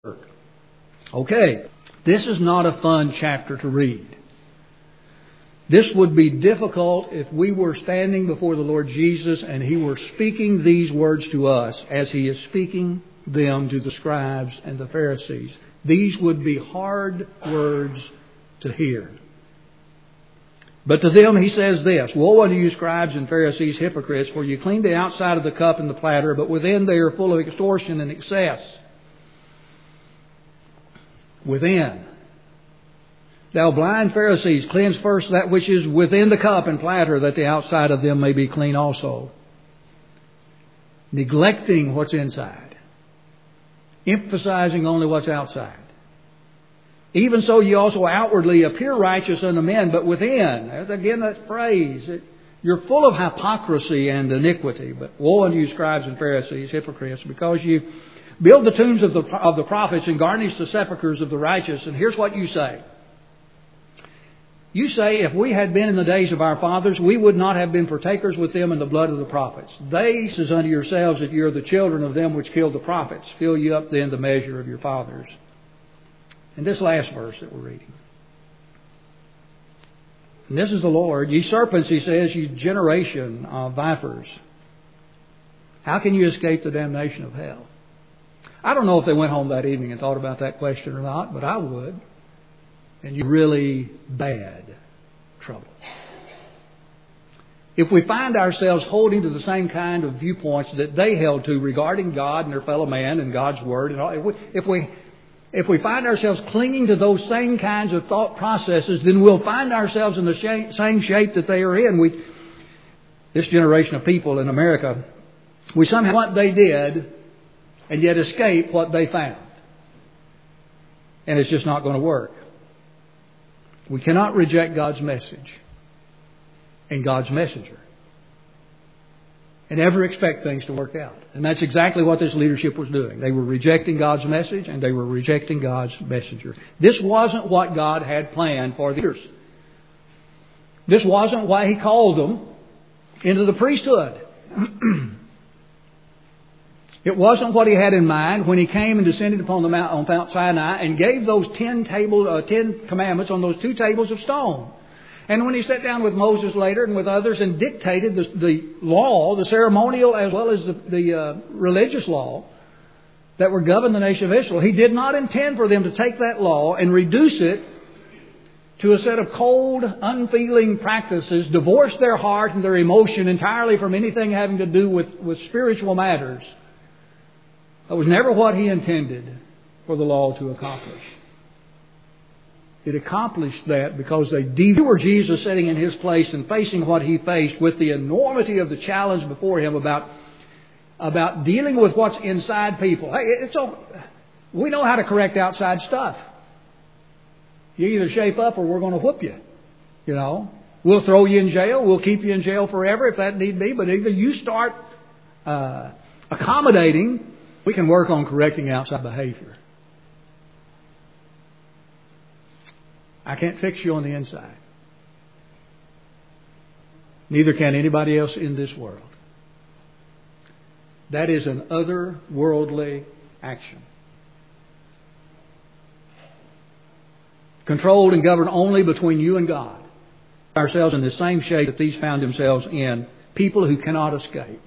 Okay, this is not a fun chapter to read. This would be difficult if we were standing before the Lord Jesus and He were speaking these words to us as He is speaking them to the scribes and the Pharisees. These would be hard words to hear. But to them He says this, "Woe unto you, scribes and Pharisees, hypocrites, for you clean the outside of the cup and the platter, but within they are full of extortion and excess." Within. "Thou blind Pharisees, cleanse first that which is within the cup and platter, that the outside of them may be clean also." Neglecting what's inside. Emphasizing only what's outside. "Even so ye also outwardly appear righteous unto men, but within," again that phrase, "you're full of hypocrisy and iniquity. But woe unto you, scribes and Pharisees, hypocrites, because you build the tombs of the prophets and garnish the sepulchres of the righteous." And here's what you say. You say, if we had been in the days of our fathers, we would not have been partakers with them in the blood of the prophets. "They says unto yourselves that you are the children of them which killed the prophets. Fill you up then the measure of your fathers." And this last verse that we're reading. And this is the Lord. "Ye serpents," He says, "ye generation of vipers. How can you escape the damnation of hell?" I don't know if they went home that evening and thought about that question or not, but I would. And you're really bad trouble. If we find ourselves holding to the same kind of viewpoints that they held to regarding God and their fellow man and God's Word, and all, if we find ourselves clinging to those same kinds of thought processes, then we'll find ourselves in the same shape that they are in. This generation of people in America, we somehow what they did and yet escape what they found. And it's just not going to work. We cannot reject God's message and God's messenger and ever expect things to work out. And that's exactly what this leadership was doing. They were rejecting God's message and they were rejecting God's messenger. This wasn't what God had planned for the leaders. This wasn't why He called them into the priesthood. It wasn't what He had in mind when He came and descended upon the mount on Mount Sinai and gave those 10 commandments on those 2 tables of stone. And when He sat down with Moses later and with others and dictated the law, the ceremonial as well as the religious law that were governed the nation of Israel, He did not intend for them to take that law and reduce it to a set of cold, unfeeling practices, divorce their heart and their emotion entirely from anything having to do with spiritual matters. That was never what He intended for the law to accomplish. It accomplished that because they were Jesus sitting in His place and facing what He faced with the enormity of the challenge before Him about dealing with what's inside people. Hey, we know how to correct outside stuff. You either shape up or we're going to whoop you. You know, we'll throw you in jail. We'll keep you in jail forever if that need be. But either you start accommodating, we can work on correcting outside behavior. I can't fix you on the inside. Neither can anybody else in this world. That is an otherworldly action. Controlled and governed only between you and God. Ourselves in the same shape that these found themselves in. People who cannot escape.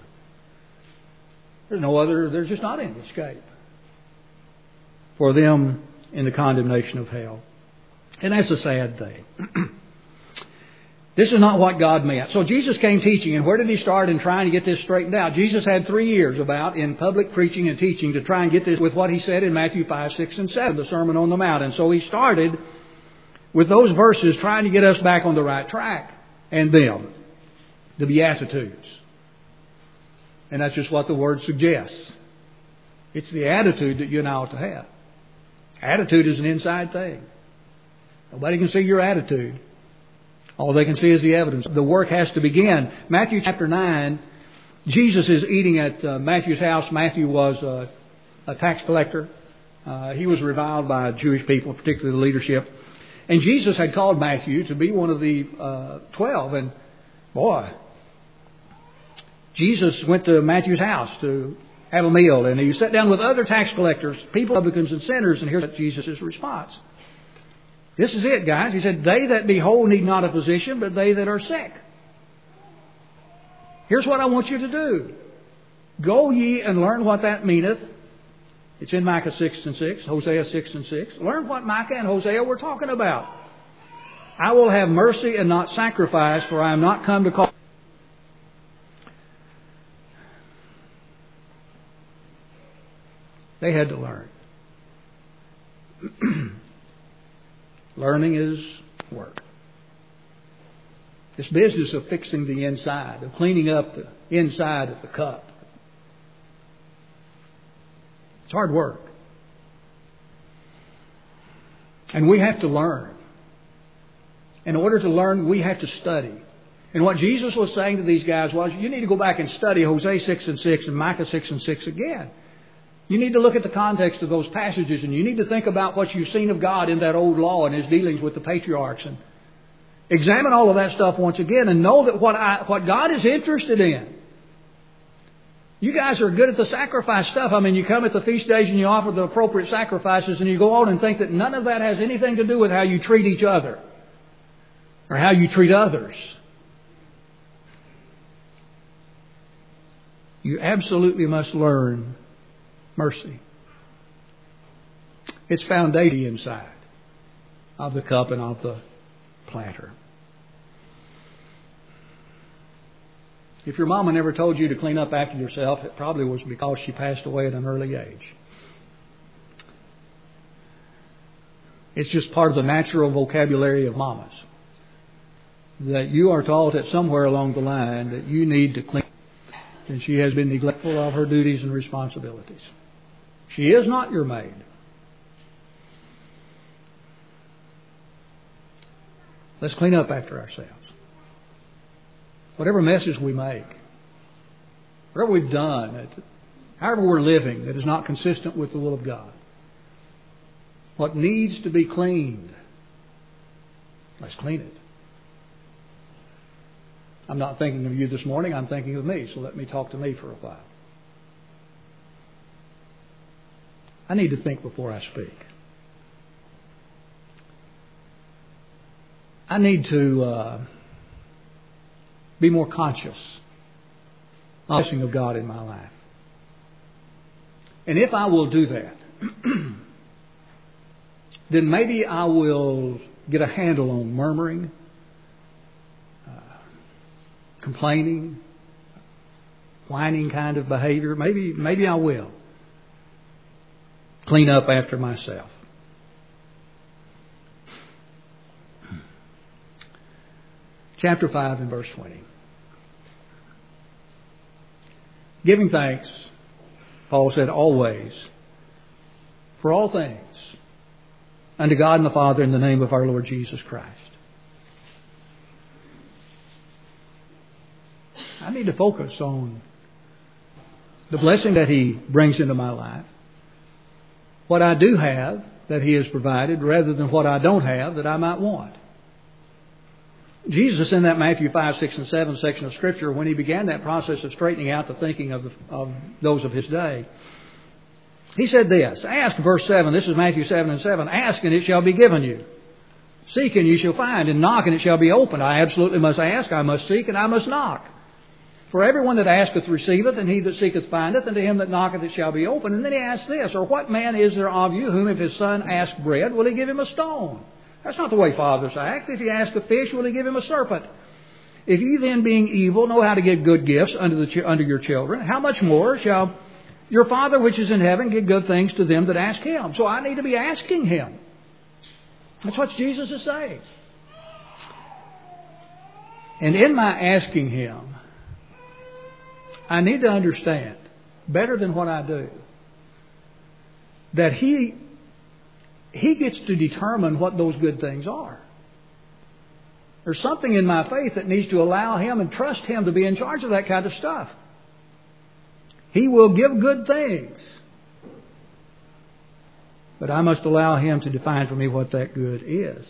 There's just not any escape for them in the condemnation of hell. And that's a sad thing. This is not what God meant. So Jesus came teaching, and where did He start in trying to get this straightened out? Jesus had 3 years in public preaching and teaching to try and get this with what He said in Matthew 5, 6, and 7, the Sermon on the Mount. And so He started with those verses trying to get us back on the right track. And them, the Beatitudes. And that's just what the word suggests. It's the attitude that you and I ought to have. Attitude is an inside thing. Nobody can see your attitude. All they can see is the evidence. The work has to begin. Matthew chapter 9, Jesus is eating at Matthew's house. Matthew was a tax collector. He was reviled by Jewish people, particularly the leadership. And Jesus had called Matthew to be one of the 12. And boy, Jesus went to Matthew's house to have a meal. And he sat down with other tax collectors, people, publicans, and sinners. And here's Jesus' response. This is it, guys. He said, they that be whole need not a physician, but they that are sick. Here's what I want you to do. Go ye and learn what that meaneth. It's in Micah 6:6, Hosea 6:6. Learn what Micah and Hosea were talking about. I will have mercy and not sacrifice, for I am not come to call. They had to learn. Learning is work. This business of fixing the inside, of cleaning up the inside of the cup. It's hard work. And we have to learn. In order to learn, we have to study. And what Jesus was saying to these guys was, you need to go back and study Hosea 6:6 and Micah 6:6 again. You need to look at the context of those passages, and you need to think about what you've seen of God in that old law and His dealings with the patriarchs. And examine all of that stuff once again and know that what God is interested in. You guys are good at the sacrifice stuff. I mean, you come at the feast days and you offer the appropriate sacrifices, and you go on and think that none of that has anything to do with how you treat each other or how you treat others. You absolutely must learn mercy. It's found daily inside of the cup and of the planter. If your mama never told you to clean up after yourself, it probably was because she passed away at an early age. It's just part of the natural vocabulary of mamas. That you are taught that somewhere along the line that you need to clean. And she has been neglectful of her duties and responsibilities. She is not your maid. Let's clean up after ourselves. Whatever messes we make, whatever we've done, however we're living that is not consistent with the will of God, what needs to be cleaned, let's clean it. I'm not thinking of you this morning, I'm thinking of me, so let me talk to me for a while. I need to think before I speak. I need to be more conscious of the blessing of God in my life. And if I will do that, then maybe I will get a handle on murmuring, complaining, whining kind of behavior. Maybe I will clean up after myself. Chapter 5 and verse 20. Giving thanks, Paul said, always, for all things, unto God and the Father in the name of our Lord Jesus Christ. I need to focus on the blessing that He brings into my life, what I do have that He has provided, rather than what I don't have that I might want. Jesus, in that Matthew 5, 6, and 7 section of Scripture, when He began that process of straightening out the thinking of those of His day, He said this, ask, verse 7, this is Matthew 7 and 7, ask and it shall be given you. Seek and you shall find, and knock and it shall be opened. I absolutely must ask, I must seek, and I must knock. For everyone that asketh receiveth, and he that seeketh findeth, and to him that knocketh it shall be opened. And then He asks this, or what man is there of you whom if his son ask bread, will he give him a stone? That's not the way fathers act. If he asks a fish, will he give him a serpent? If ye then, being evil, know how to give good gifts unto your children, how much more shall your Father which is in heaven give good things to them that ask Him? So I need to be asking Him. That's what Jesus is saying. And in my asking Him, I need to understand, better than what I do, that He gets to determine what those good things are. There's something in my faith that needs to allow Him and trust Him to be in charge of that kind of stuff. He will give good things. But I must allow Him to define for me what that good is.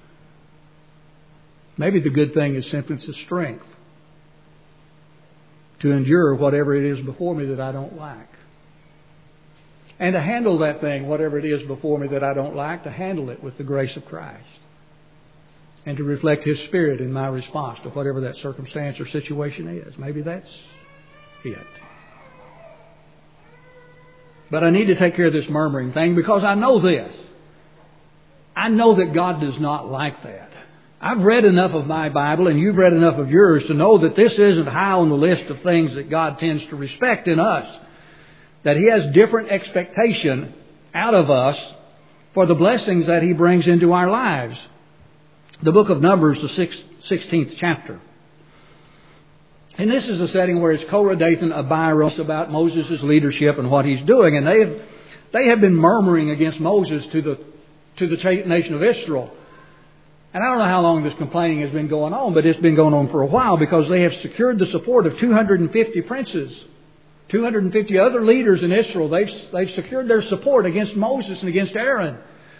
Maybe the good thing is simply the strength to endure whatever it is before me that I don't like. And to handle that thing, whatever it is before me that I don't like, to handle it with the grace of Christ. And to reflect His Spirit in my response to whatever that circumstance or situation is. Maybe that's it. But I need to take care of this murmuring thing because I know this. I know that God does not like that. I've read enough of my Bible and you've read enough of yours to know that this isn't high on the list of things that God tends to respect in us. That He has different expectation out of us for the blessings that He brings into our lives. The book of Numbers, the 16th chapter. And this is a setting where it's Korah, Dathan, Abiram about Moses' leadership and what he's doing. And they have been murmuring against Moses to the nation of Israel. And I don't know how long this complaining has been going on, but it's been going on for a while because they have secured the support of 250 princes. 250 other leaders in Israel. They've secured their support against Moses and against Aaron.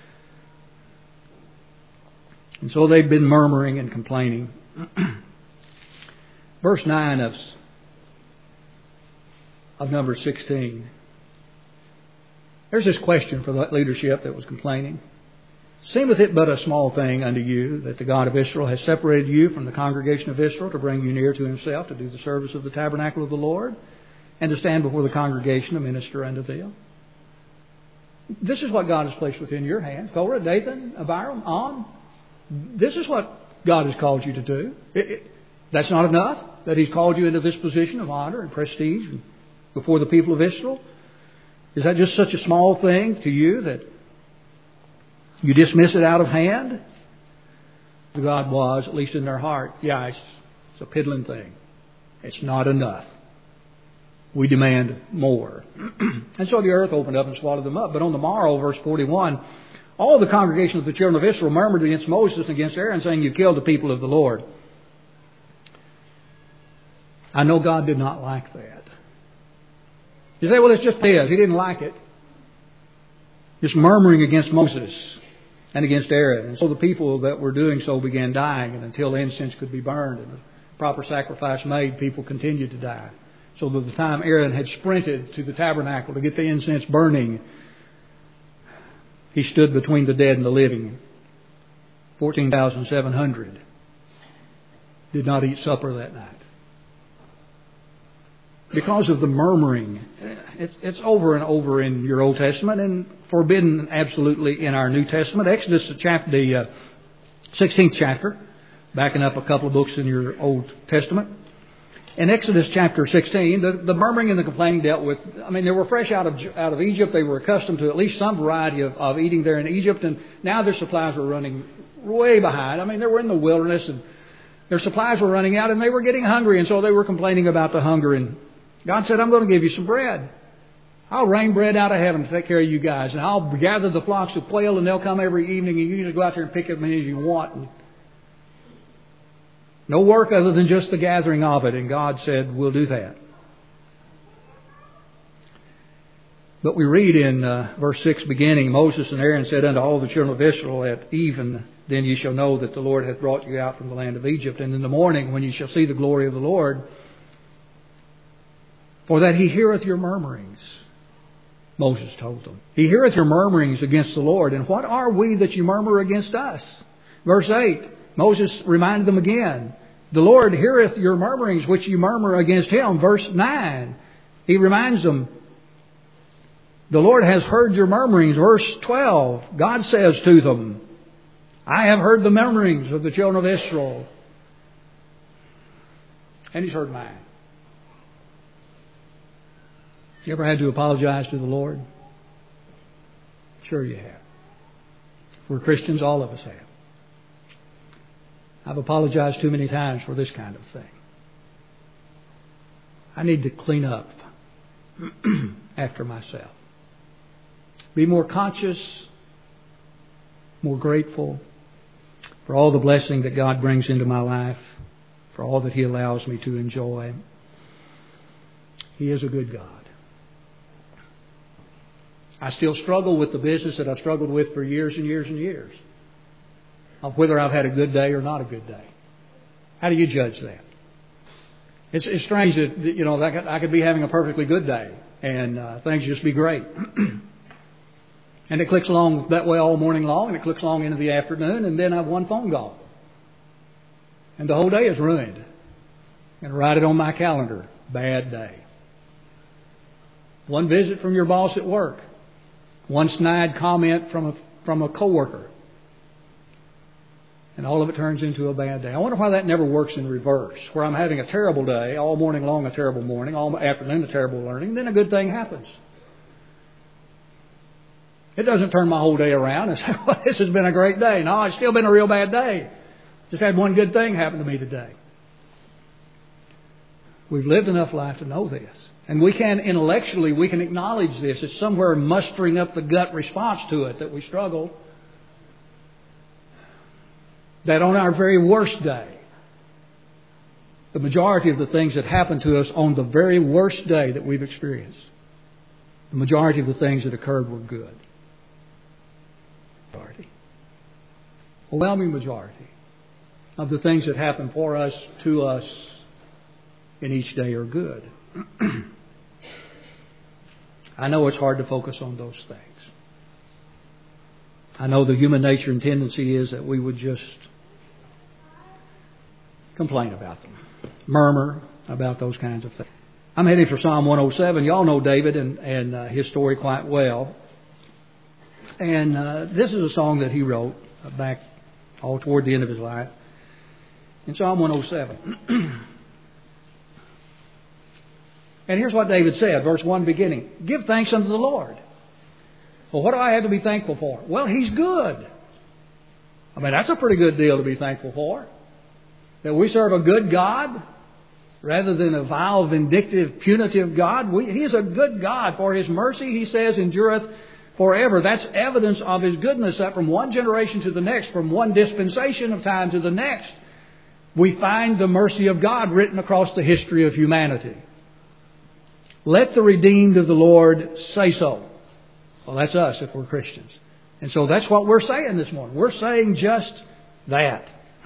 And so they've been murmuring and complaining. Verse 9 of Numbers 16. There's this question for that leadership that was complaining. Seemeth it but a small thing unto you that the God of Israel has separated you from the congregation of Israel to bring you near to Himself to do the service of the tabernacle of the Lord and to stand before the congregation to minister unto them? This is what God has placed within your hands. Korah, Dathan, Abiram, On. This is what God has called you to do. That's not enough that He's called you into this position of honor and prestige before the people of Israel? Is that just such a small thing to you that you dismiss it out of hand? God was, at least in their heart, it's a piddling thing. It's not enough. We demand more. And so the earth opened up and swallowed them up. But on the morrow, verse 41, all the congregation of the children of Israel murmured against Moses and against Aaron, saying, You killed the people of the Lord. I know God did not like that. You say, well, it's just He didn't like it. Just murmuring against Moses and against Aaron. And so the people that were doing so began dying, and until incense could be burned and the proper sacrifice made, people continued to die. So that the time Aaron had sprinted to the tabernacle to get the incense burning, he stood between the dead and the living. 14,700 did not eat supper that night. Because of the murmuring. It's over and over in your Old Testament and forbidden absolutely in our New Testament. Exodus, the 16th chapter, backing up a couple of books in your Old Testament. In Exodus chapter 16, the murmuring and the complaining dealt with, they were fresh out of Egypt. They were accustomed to at least some variety of eating there in Egypt. And now their supplies were running way behind. They were in the wilderness and their supplies were running out and they were getting hungry. And so they were complaining about the hunger. And God said, I'm going to give you some bread. I'll rain bread out of heaven to take care of you guys. And I'll gather the flocks of quail and they'll come every evening and you just go out there and pick as many as you want. And no work other than just the gathering of it. And God said, we'll do that. But we read in verse 6 beginning, Moses and Aaron said unto all the children of Israel, At even then ye shall know that the Lord hath brought you out from the land of Egypt. And in the morning when ye shall see the glory of the Lord, for that He heareth your murmurings. Moses told them. He heareth your murmurings against the Lord. And what are we that you murmur against us? Verse 8. Moses reminded them again. The Lord heareth your murmurings which you murmur against Him. Verse 9. He reminds them. The Lord has heard your murmurings. Verse 12. God says to them, I have heard the murmurings of the children of Israel. And He's heard mine. You ever had to apologize to the Lord? Sure you have. We're Christians, all of us have. I've apologized too many times for this kind of thing. I need to clean up after myself. Be more conscious, more grateful for all the blessing that God brings into my life, for all that He allows me to enjoy. He is a good God. I still struggle with the business that I've struggled with for years and years and years. Of whether I've had a good day or not a good day. How do you judge that? It's strange that I could be having a perfectly good day and things just be great. And it clicks along that way all morning long, and it clicks along into the afternoon, and then I have one phone call. And the whole day is ruined. And write it on my calendar. Bad day. One visit from your boss at work. One snide comment from a coworker. And all of it turns into a bad day. I wonder why that never works in reverse, where I'm having a terrible day, all morning long a terrible morning, all afternoon a terrible learning, then a good thing happens. It doesn't turn my whole day around and say, well, this has been a great day. No, it's still been a real bad day. Just had one good thing happen to me today. We've lived enough life to know this. And we can acknowledge this. It's somewhere mustering up the gut response to it that we struggle. That on our very worst day, the majority of the things that happen to us on the very worst day that we've experienced, the majority of the things that occurred were good. Overwhelming majority of the things that happen for us, to us, in each day are good. I know it's hard to focus on those things. I know the human nature and tendency is that we would just complain about them, murmur about those kinds of things. I'm heading for Psalm 107. Y'all know David and his story quite well. And this is a song that he wrote back all toward the end of his life. In Psalm 107. And here's what David said, verse 1 beginning. Give thanks unto the Lord. Well, what do I have to be thankful for? Well, He's good. I mean, that's a pretty good deal to be thankful for. That we serve a good God rather than a vile, vindictive, punitive God. He is a good God. For His mercy, He says, endureth forever. That's evidence of His goodness, that from one generation to the next, from one dispensation of time to the next, we find the mercy of God written across the history of humanity. Let the redeemed of the Lord say so. Well, that's us if we're Christians. And so that's what we're saying this morning. We're saying just that.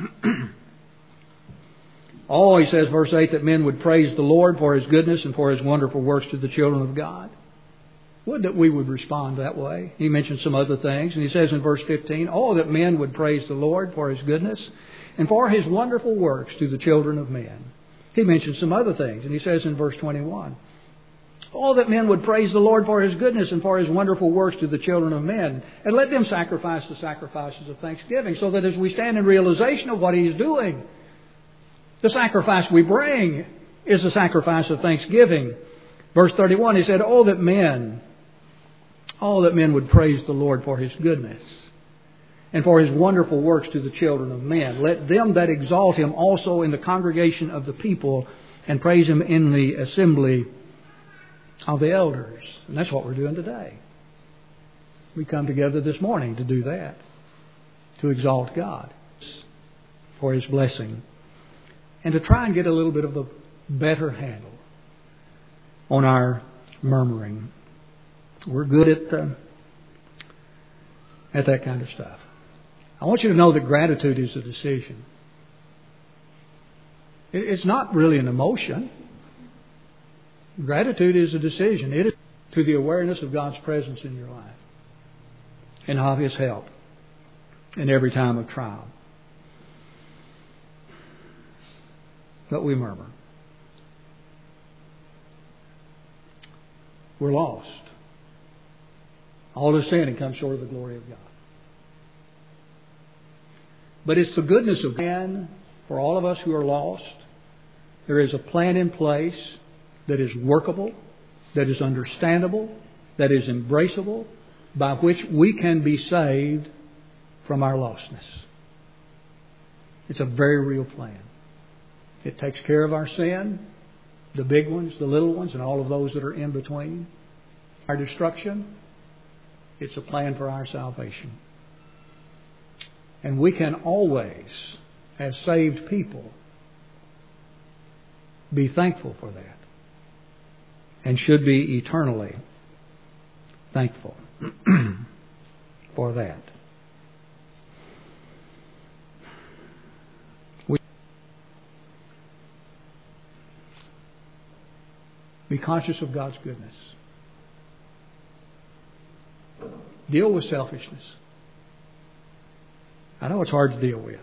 Oh, he says, verse 8, that men would praise the Lord for His goodness and for His wonderful works to the children of God. Would that we would respond that way. He mentions some other things. And he says in verse 15, oh, that men would praise the Lord for His goodness and for His wonderful works to the children of men. He mentions some other things. And he says in verse 21, oh, that men would praise the Lord for His goodness and for His wonderful works to the children of men. And let them sacrifice the sacrifices of thanksgiving, so that as we stand in realization of what He is doing, the sacrifice we bring is the sacrifice of thanksgiving. Verse 31, he said, oh, that men would praise the Lord for His goodness and for His wonderful works to the children of men. Let them that exalt Him also in the congregation of the people and praise Him in the assembly of the elders. And that's what we're doing today. We come together this morning to do that, to exalt God for His blessing and to try and get a little bit of a better handle on our murmuring. We're good at that kind of stuff. I want you to know that gratitude is a decision. It's not really an emotion. Gratitude is a decision. It is to the awareness of God's presence in your life and of His help in every time of trial. But we murmur. We're lost. All is sin and come short of the glory of God. But it's the goodness of man for all of us who are lost. There is a plan in place that is workable, that is understandable, that is embraceable, by which we can be saved from our lostness. It's a very real plan. It takes care of our sin, the big ones, the little ones, and all of those that are in between. Our destruction, it's a plan for our salvation. And we can always, as saved people, be thankful for that. And should be eternally thankful for that. Be conscious of God's goodness. Deal with selfishness. I know it's hard to deal with.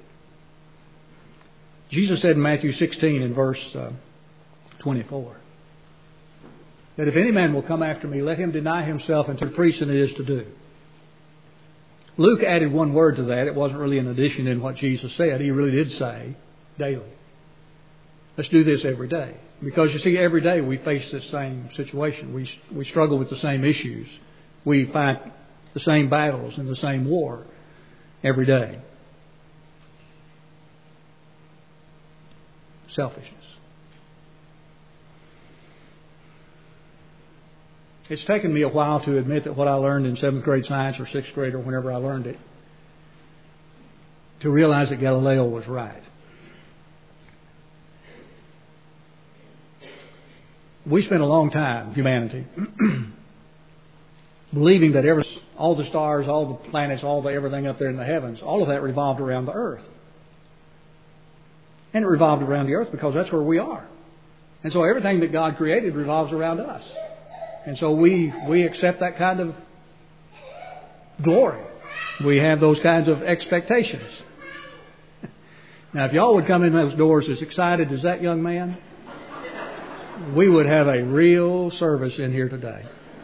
Jesus said in Matthew 16 in verse 24 that if any man will come after me, let him deny himself and to the priest and it is to do. Luke added one word to that. It wasn't really an addition in what Jesus said. He really did say daily. Let's do this every day. Because you see, every day we face this same situation. We struggle with the same issues. We fight the same battles and the same war every day. Selfishness. It's taken me a while to admit that what I learned in 7th grade science or 6th grade or whenever I learned it, to realize that Galileo was right. We spent a long time, humanity, believing that all the stars, all the planets, everything up there in the heavens, all of that revolved around the earth. And it revolved around the earth because that's where we are. And so everything that God created revolves around us. And so we accept that kind of glory. We have those kinds of expectations. Now, if y'all would come in those doors as excited as that young man, we would have a real service in here today.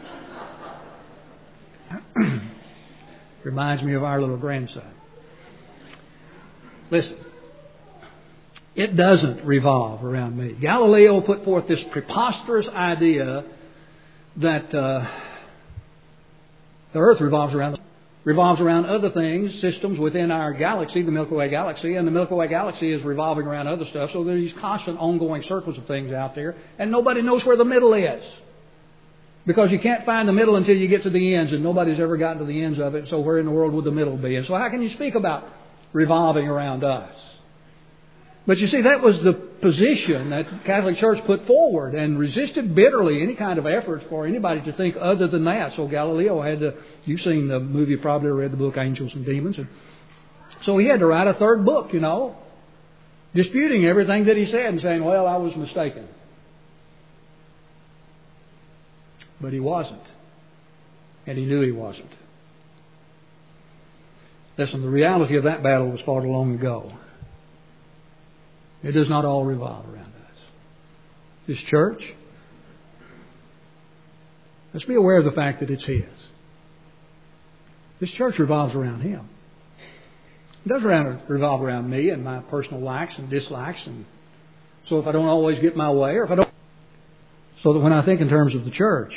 Reminds me of our little grandson. Listen, it doesn't revolve around me. Galileo put forth this preposterous idea that the earth revolves around other things, systems within our galaxy, the Milky Way galaxy, and the Milky Way galaxy is revolving around other stuff. So there's these constant ongoing circles of things out there, and nobody knows where the middle is. Because you can't find the middle until you get to the ends, and nobody's ever gotten to the ends of it, so where in the world would the middle be? And so how can you speak about revolving around us? But you see, that was the position that the Catholic Church put forward and resisted bitterly any kind of efforts for anybody to think other than that. So Galileo had to, you've seen the movie, probably read the book Angels and Demons. And so he had to write a third book, disputing everything that he said and saying, well, I was mistaken. But he wasn't. And he knew he wasn't. Listen, the reality of that battle was fought long ago. It does not all revolve around us. This church, let's be aware of the fact that it's His. This church revolves around Him. It doesn't revolve around me and my personal likes and dislikes. And so if I don't always get my way, or if I don't... So that when I think in terms of the church,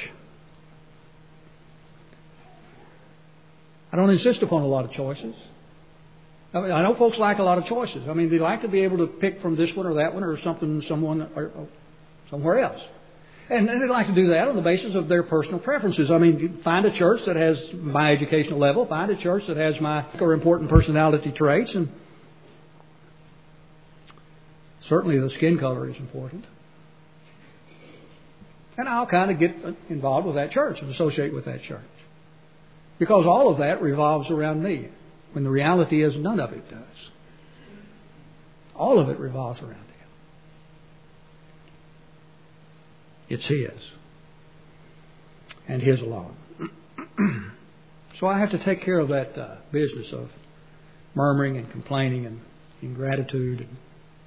I don't insist upon a lot of choices. I know folks like a lot of choices. They like to be able to pick from this one or that one or someone or somewhere else. And they like to do that on the basis of their personal preferences. Find a church that has my educational level. Find a church that has my or important personality traits. And certainly the skin color is important. And I'll kind of get involved with that church and associate with that church. Because all of that revolves around me. When the reality is none of it does. All of it revolves around Him. It's His. And His alone. So I have to take care of that business of murmuring and complaining and ingratitude. And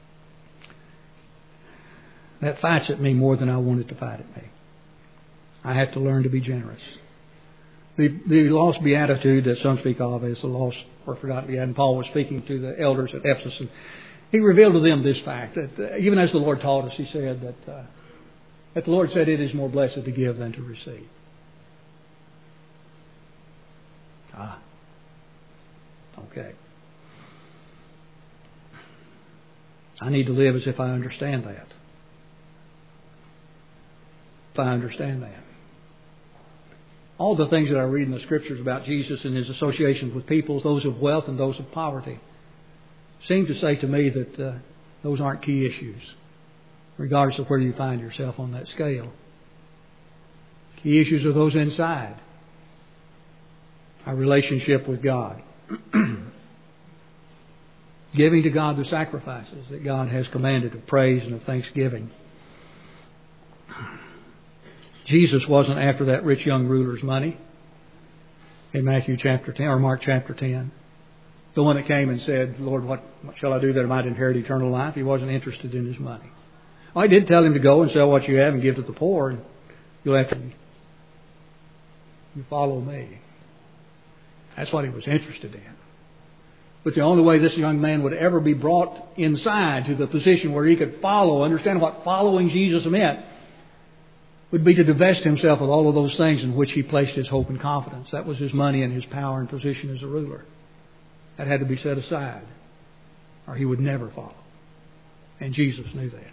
that fights at me more than I want it to fight at me. I have to learn to be generous. The lost beatitude that some speak of is the lost or forgotten beatitude. Paul was speaking to the elders at Ephesus, and he revealed to them this fact that even as the Lord taught us, He said that the Lord said it is more blessed to give than to receive. Okay. I need to live as if I understand that. If I understand that. All the things that I read in the Scriptures about Jesus and His associations with peoples, those of wealth and those of poverty, seem to say to me that those aren't key issues, regardless of where you find yourself on that scale. Key issues are those inside. Our relationship with God. Giving to God the sacrifices that God has commanded of praise and of thanksgiving. Jesus wasn't after that rich young ruler's money in Matthew chapter 10 or Mark chapter 10. The one that came and said, Lord, what shall I do that I might inherit eternal life? He wasn't interested in his money. I did tell him to go and sell what you have and give to the poor, and you'll have to you follow me. That's what he was interested in. But the only way this young man would ever be brought inside to the position where he could understand what following Jesus meant, would be to divest himself of all of those things in which he placed his hope and confidence. That was his money and his power and position as a ruler. That had to be set aside, or he would never follow. And Jesus knew that.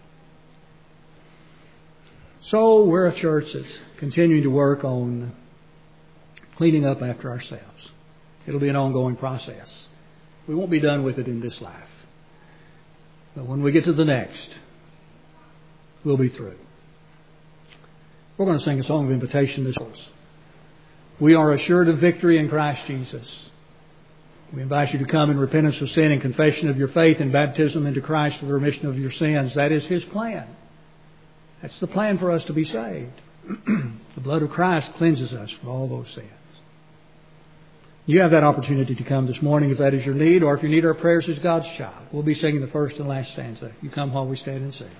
So we're a church that's continuing to work on cleaning up after ourselves. It'll be an ongoing process. We won't be done with it in this life. But when we get to the next, we'll be through. We're going to sing a song of invitation this morning. We are assured of victory in Christ Jesus. We invite you to come in repentance of sin and confession of your faith and baptism into Christ for the remission of your sins. That is His plan. That's the plan for us to be saved. The blood of Christ cleanses us from all those sins. You have that opportunity to come this morning if that is your need, or if you need our prayers as God's child. We'll be singing the first and last stanza. You come while we stand and sing.